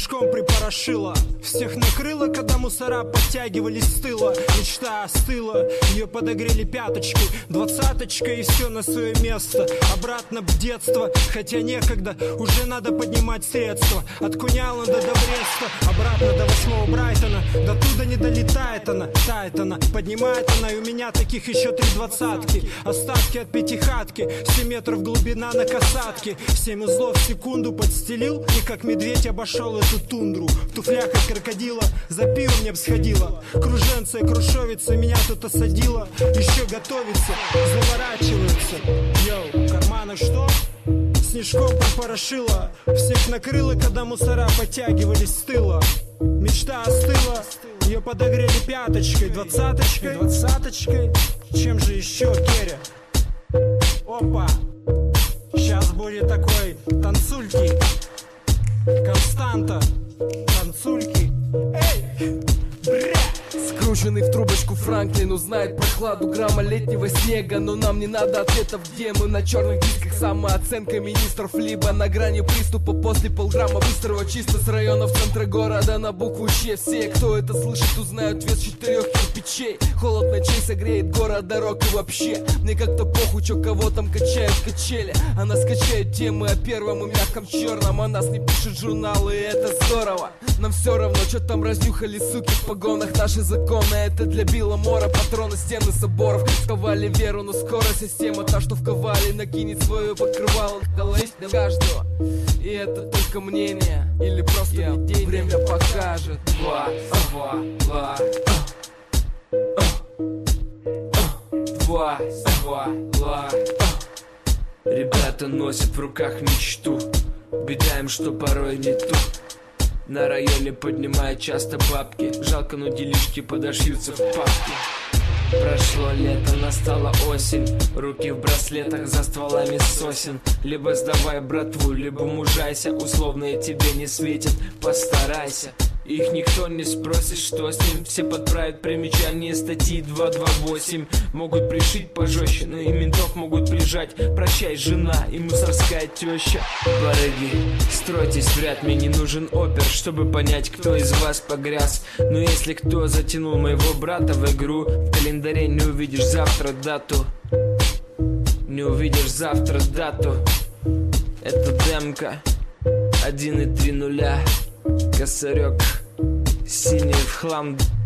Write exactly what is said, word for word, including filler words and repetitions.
снежком припорошила. Всех накрыло, когда мусора подтягивались с тыла. Мечта остыла, ее подогрели пяточкой, двадцаточкой, и все на свое место. Обратно в детство, хотя некогда, уже надо поднимать средства. От Кунялана до Бреста, обратно до восьмого Брайтона. До туда не долетает она, тает она, поднимает она. И у меня таких еще три двадцатки. Остатки от пятихатки, семь метров глубина на касатке. Семь узлов в секунду подстелил, и как медведь обошел эту тундру. В туфлях от крокодила, за пивом не обсходила. Круженца и крушовица меня тут осадила. Еще готовится, заворачивается. Йоу, в карманах что? Снежком припорошила. Всех накрыло, когда мусора подтягивались с тыла. Мечта остыла, ее подогрели пяточкой, двадцаточкой, двадцаточкой. Чем же еще, Керри? Опа! Сейчас будет такой танцульки. Константа. Танцульки. Эй! Бря! Скрученный в трубочку Франклин узнает прохладу грамма летнего снега. Но нам не надо ответов, где мы. На черных дисках самооценка министров, либо на грани приступа после полграмма быстрого. Чисто с районов центра города на букву Ч. Все, кто это слышит, узнают вес четырех кирпичей. Холод ночей согреет город, дорог и вообще. Мне как-то похуй, чё кого там качают качели. Она скачает темы о первом и мягком черном. О нас не пишут журналы, и это здорово. Нам все равно, что там разнюхали суки в погонах. Наши законы, это для Билла Мора. Патроны, стены соборов сковали веру, но скоро система та, что в ковале, накинет свое покрывало. Колоть на каждого, и это только мнение или просто yeah. видение. Время покажет. Два, два, два. Два, два, два. Ребята носят в руках мечту. Беда им, что порой не ту. На районе поднимают часто бабки. Жалко, но делишки подошьются в папке. Прошло лето, настала осень. Руки в браслетах за стволами сосен. Либо сдавай братву, либо мужайся. Условные тебе не светят, постарайся. Их никто не спросит, что с ним. Все подправят примечания статьи два два восемь. Могут пришить пожестче, но и ментов могут прижать. Прощай, жена и мусорская теща. Барыги, стройтесь, вряд мне не нужен опер, чтобы понять, кто из вас погряз. Но если кто затянул моего брата в игру, в календаре не увидишь завтра дату. Не увидишь завтра дату. Это демка один и три нуля. Косарек, синий в хлам.